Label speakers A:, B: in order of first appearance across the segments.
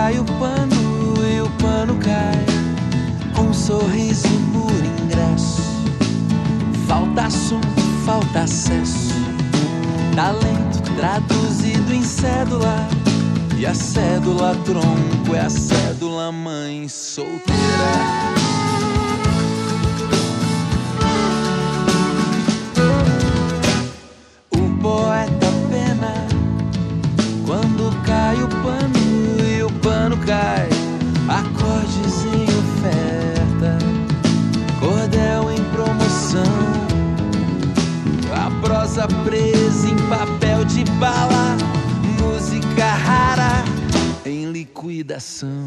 A: cai o pano e o pano cai, um sorriso por ingresso. Falta assunto, falta acesso, talento traduzido em cédula. E a cédula tronco é a cédula mãe solteira. O poeta pena quando cai o pano e o pano cai, acordes em oferta, cordel em promoção, a prosa presa em papel de bala, música rara em liquidação.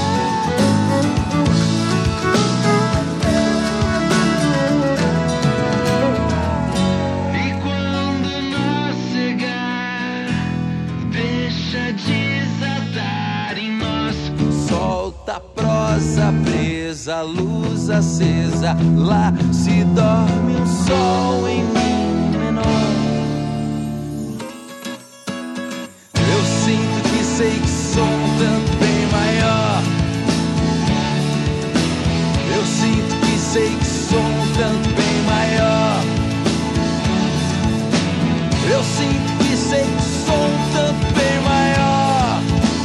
B: E quando nós chegar, deixa desatar em nós.
A: Solta a prosa presa, luz acesa, lá se dorme um sol em mi menor. Eu sinto que sei que sou um tanto bem maior. Eu sinto que sei que sou um tanto bem maior. Eu sinto que sei que sou um tanto bem maior.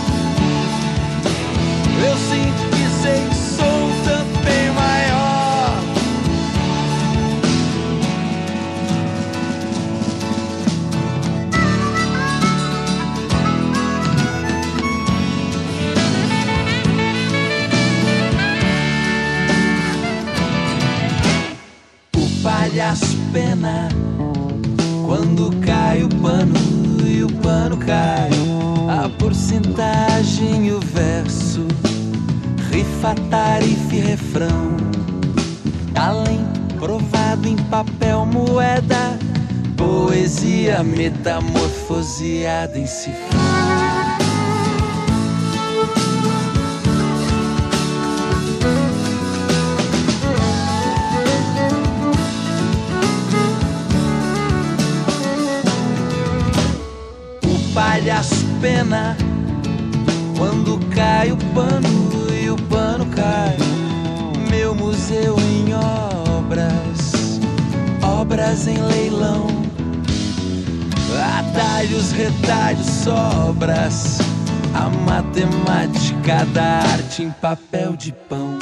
A: Eu sinto que sei que sou um tanto bem maior. O palhaço pena quando cai o pano e o pano cai, a porcentagem e o verso, rifa, tarifa e refrão, talento provado em papel moeda, poesia metamorfoseada em cifrão. O palhaço pena quando cai o pano e o pano cai, meu museu em obras, obras em leilão, atalhos, retalhos, sobras, a matemática da arte em papel de pão.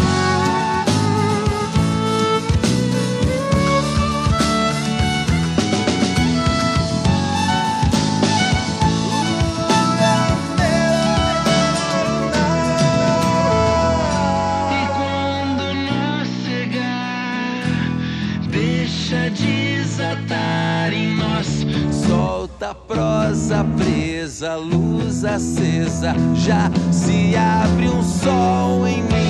A: Desatar em nós. Solta a prosa presa, luz acesa, já se abre um sol em mim.